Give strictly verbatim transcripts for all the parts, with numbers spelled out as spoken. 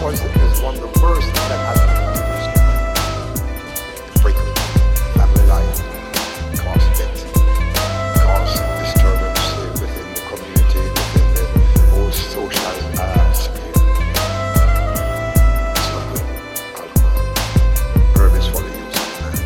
Alcohol is one of the worst that has been introduced. Frequent family life, cause death, cause disturbance within the community, within the whole social uh, sphere. It's not good. Alcohol. Herb is for the use of man.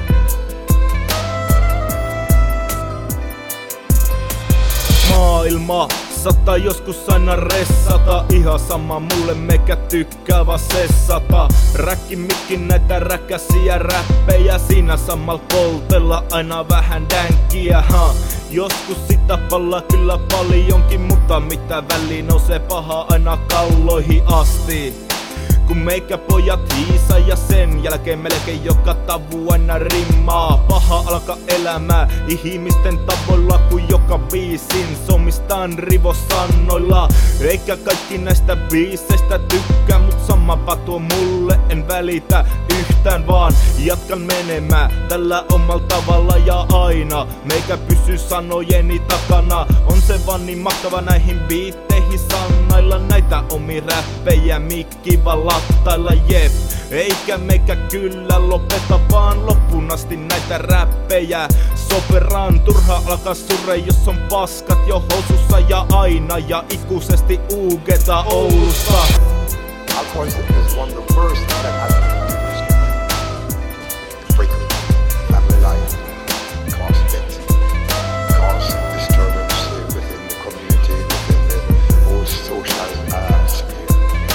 Maailma sata joskus aina ressata, ihan sama mulle meikä tykkää vaan sessata. Räkkin mikkin näitä räkäsiä räppejä, siinä samalla poltella aina vähän dänkiä, ha. Joskus sitä pallaa kyllä paljonkin, mutta mitä väliin nousee paha aina kalloihin asti. Kun meikä pojat hiisaa ja sen jälkeen melkein joka tavu aina rimmaa. Paha alkaa elämää ihmisten tavoilla, kun joka biisin somistaan rivosanoilla. Eikä kaikki näistä biiseistä tykkää, mut samapa tuo mulle, en välitä yhtään vaan jatkan menemään tällä omalla tavalla ja aina. Meikä pysy sanojeni takana, on se vaan niin mahtava näihin biitteihin sannailla. Näitä omi räppejä mikki vaan lattailla, jep. Eikä meikä kyllä lopeta vaan loppuun asti näitä räppejä. Soperaan turha alkaa surre, jos on paskat jo housussa ja aina ja ikuisesti uugeta Oulusta. Alcoholism is one of the worst that has been introduced. Frequent family life, cause death, cause disturbance within the community, within the whole social uh, sphere.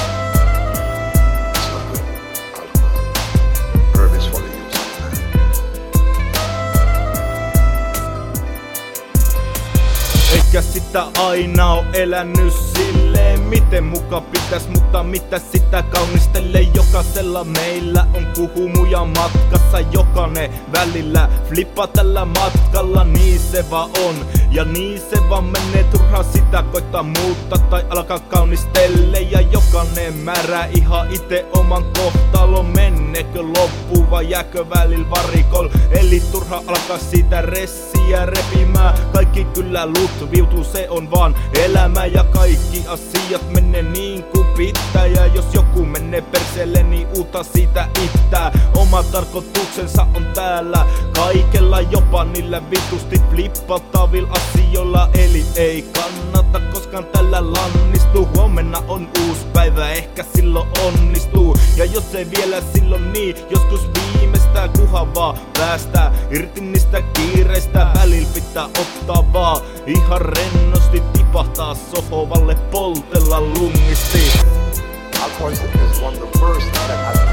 It's not good. Alcohol. Herb is for the use of man. Eikä sitä aina oo elänyt silleen, miten muka pitäis, mutta mitä sitä kaunistelee. Jokaisella meillä on kuhumuja matkassa, jokainen välillä flippa tällä matkalla, niin se vaan on. Ja niin se vaan menee, turha sitä koittaa muuttaa tai alkaa kaunistelle. Ja jokainen määrää ihan ite oman kohtalon, menneekö loppuun vai jääkö välillä varikol. Eli turha alkaa siitä ressiä repimään, kaikki kyllä lutviutuu, se on vaan elämä ja kaikki asiat menee niin kuin pitää. Ja jos joku menee perseelle, niin uutta siitä ittää. Oma tarkoituksensa on täällä kaikella, jopa niillä vitusti flippattavilla asioilla. Eli ei kannata koskaan tällä lannistuu. Huomenna on uusi päivä, ehkä silloin onnistuu. Ja jos ei vielä silloin, niin joskus viimeistään, kuhan vaan päästää irti niistä kiireistä. Välillä pitää ottaa vaan ihan rennosti, tipahtaa sohovalle, poltella lungisti. Alcoholism is one of the worst that has been